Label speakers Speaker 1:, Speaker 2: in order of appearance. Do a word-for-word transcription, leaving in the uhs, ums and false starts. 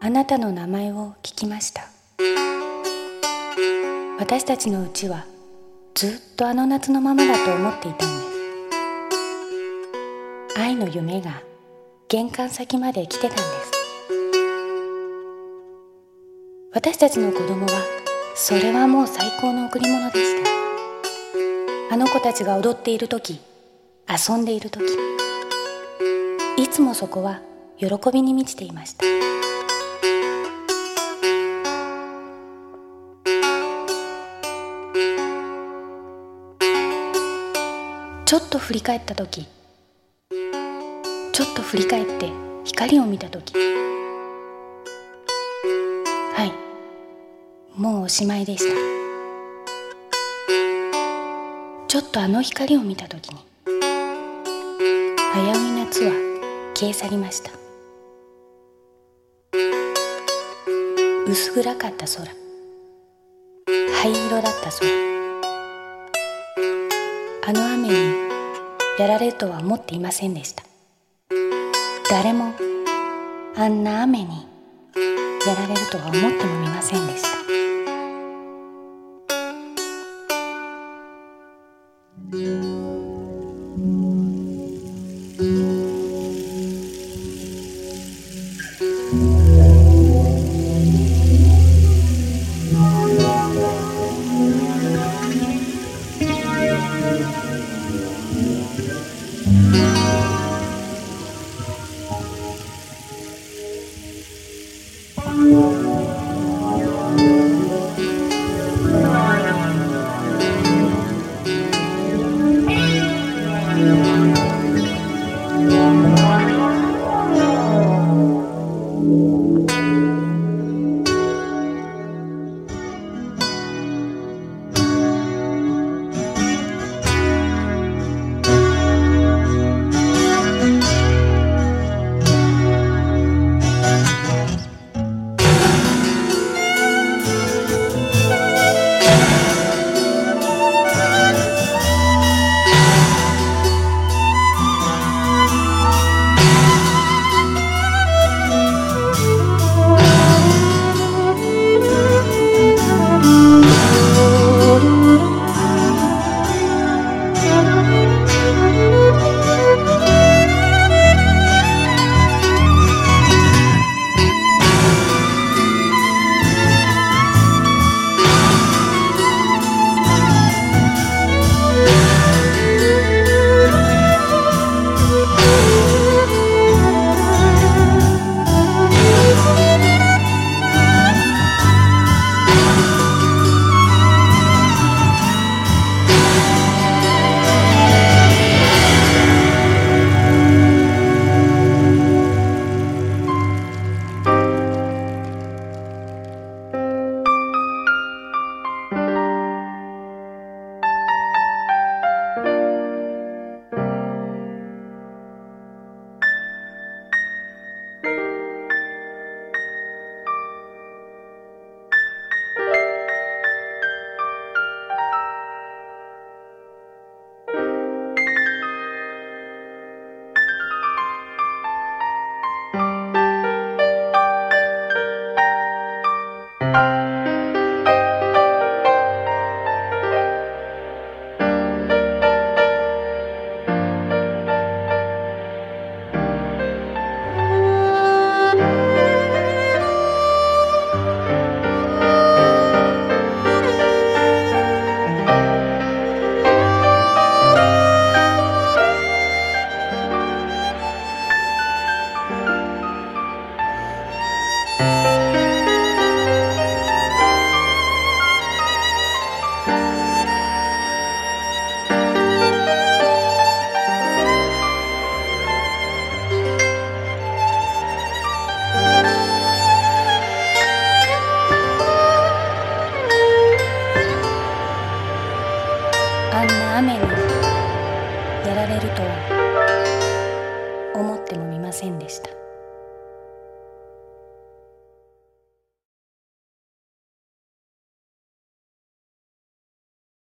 Speaker 1: あなたの名前を聞きました。私たちのうちはずっとあの夏のままだと思っていたんです。愛の夢が玄関先まで来てたんです。私たちの子供はそれはもう最高の贈り物でした。あの子たちが踊っているとき、遊んでいるとき、いつもそこは喜びに満ちていました。ちょっと振り返ったとき、ちょっと振り返って光を見たとき、はい、もうおしまいでした。ちょっとあの光を見たときに、危うい夏は消え去りました。薄暗かった空、灰色だった空、あの雨にやられるとは思っていませんでした。誰もあんな雨にやられるとは思ってもみませんでした。あんな雨にやられるとは思ってもみませんでした。